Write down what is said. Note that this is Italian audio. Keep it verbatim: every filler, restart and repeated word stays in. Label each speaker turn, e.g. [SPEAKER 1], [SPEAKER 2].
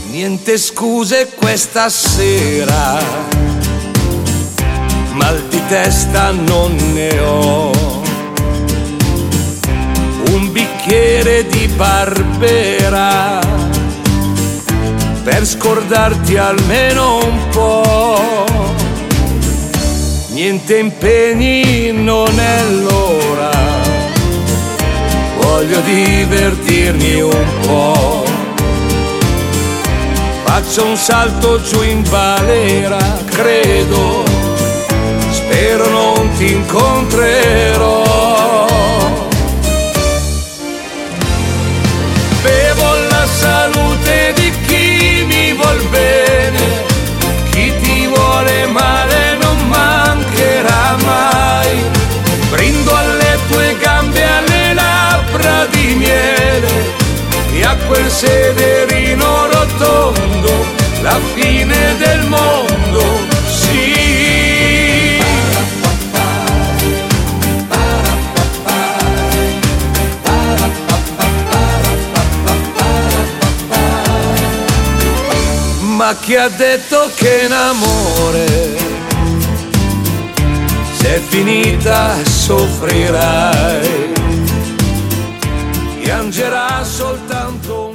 [SPEAKER 1] Niente scuse questa sera, mal di testa non ne ho. Un bicchiere di Barbera per scordarti almeno un po'. Niente impegni, non è l'ora, voglio divertirmi un po'. Faccio un salto giù in balera, credo, spero non ti incontrerò. Bevo la salute di chi mi vuol bene, chi ti vuole male non mancherà mai. Brindo alle tue gambe, alle labbra di miele e a quel sederino rotondo, la fine del mondo, sì. Ma chi ha detto che in amore, se è finita soffrirai, piangerà soltanto